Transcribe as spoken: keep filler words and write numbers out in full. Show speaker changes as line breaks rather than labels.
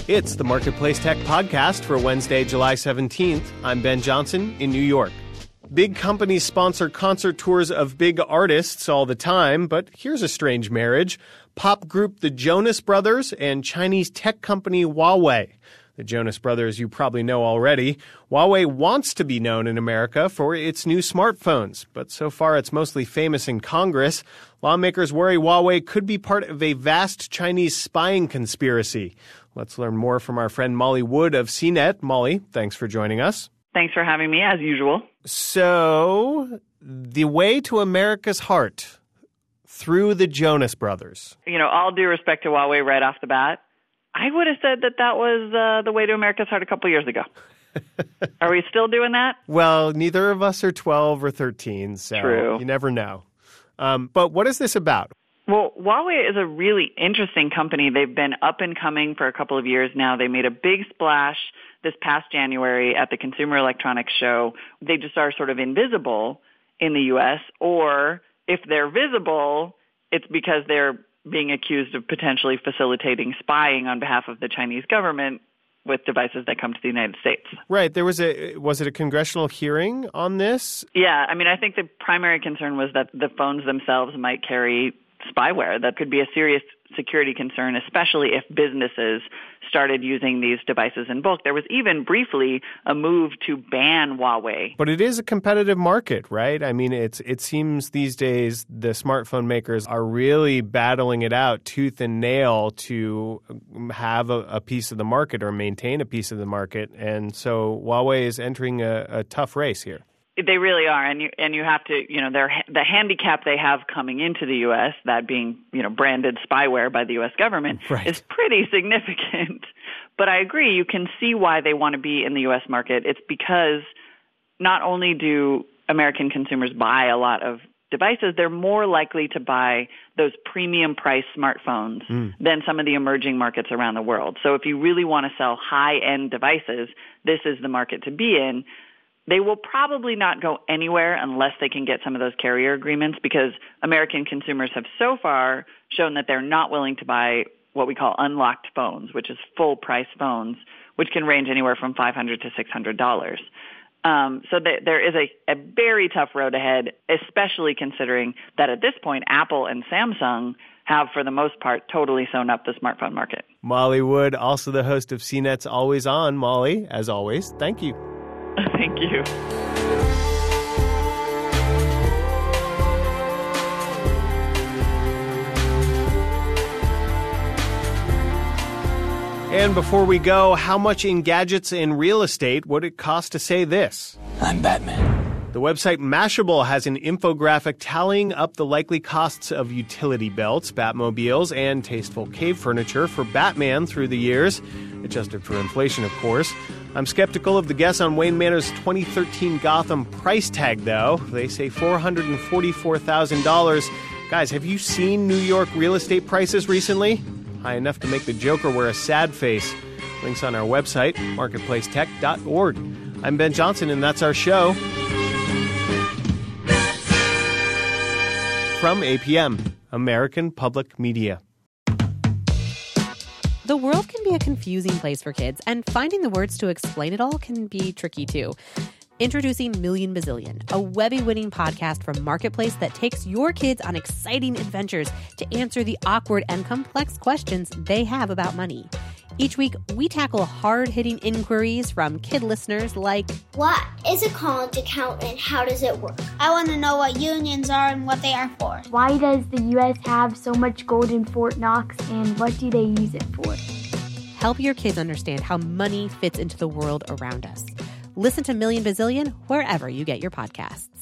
It's the Marketplace Tech Podcast for Wednesday, July seventeenth. I'm Ben Johnson in New York. Big companies sponsor concert tours of big artists all the time, but here's a strange marriage. Pop group the Jonas Brothers and Chinese tech company Huawei. The Jonas Brothers you probably know already. Huawei wants to be known in America for its new smartphones, but so far it's mostly famous in Congress. Lawmakers worry Huawei could be part of a vast Chinese spying conspiracy. Let's learn more from our friend Molly Wood of C net. Molly, thanks for joining us.
Thanks for having me, as usual.
So, the way to America's heart through the Jonas Brothers.
You know, all due respect to Huawei right off the bat, I would have said that that was uh, the way to America's heart a couple years ago. Are we still doing that?
Well, neither of us are twelve or thirteen, so
True.
You never know. Um, but what is this about?
Well, Huawei is a really interesting company. They've been up and coming for a couple of years now. They made a big splash this past January at the Consumer Electronics Show. They just are sort of invisible in the U S, or if they're visible, it's because they're being accused of potentially facilitating spying on behalf of the Chinese government with devices that come to the United States.
Right. There was a, was it a congressional hearing on this?
Yeah. I mean, I think the primary concern was that the phones themselves might carry spyware. That could be a serious security concern, especially if businesses started using these devices in bulk. There was even briefly a move to ban Huawei.
But it is a competitive market, right? I mean, it's it seems these days the smartphone makers are really battling it out tooth and nail to have a, a piece of the market or maintain a piece of the market. And so Huawei is entering a, a tough race here.
They really are, and you and you have to, you know, they're, the handicap they have coming into the U S, that being, you know, branded spyware by the U S government,
right,
is pretty significant. But I agree, you can see why they want to be in the U S market. It's because not only do American consumers buy a lot of devices, they're more likely to buy those premium price smartphones mm. than some of the emerging markets around the world. So if you really want to sell high-end devices, this is the market to be in. They will probably not go anywhere unless they can get some of those carrier agreements, because American consumers have so far shown that they're not willing to buy what we call unlocked phones, which is full-price phones, which can range anywhere from five hundred dollars to six hundred dollars. Um, so th- there is a, a very tough road ahead, especially considering that at this point, Apple and Samsung have, for the most part, totally sewn up the smartphone market.
Molly Wood, also the host of C net's Always On. Molly, as always, thank you.
Thank you.
And before we go, how much in gadgets and real estate would it cost to say this?
I'm Batman.
The website Mashable has an infographic tallying up the likely costs of utility belts, Batmobiles, and tasteful cave furniture for Batman through the years, adjusted for inflation, of course. I'm skeptical of the guess on Wayne Manor's twenty thirteen Gotham price tag, though. They say four hundred forty-four thousand dollars. Guys, have you seen New York real estate prices recently? High enough to make the Joker wear a sad face. Links on our website, marketplace tech dot org. I'm Ben Johnson, and that's our show. From A P M, American Public Media.
The world can be a confusing place for kids, and finding the words to explain it all can be tricky too. Introducing Million Bazillion, a Webby-winning podcast from Marketplace that takes your kids on exciting adventures to answer the awkward and complex questions they have about money. Each week, we tackle hard-hitting inquiries from kid listeners like,
what is a college account and how does it work? I want to know what unions are and what they are for.
Why does the U S have so much gold in Fort Knox, and what do they use it for?
Help your kids understand how money fits into the world around us. Listen to Million Bazillion wherever you get your podcasts.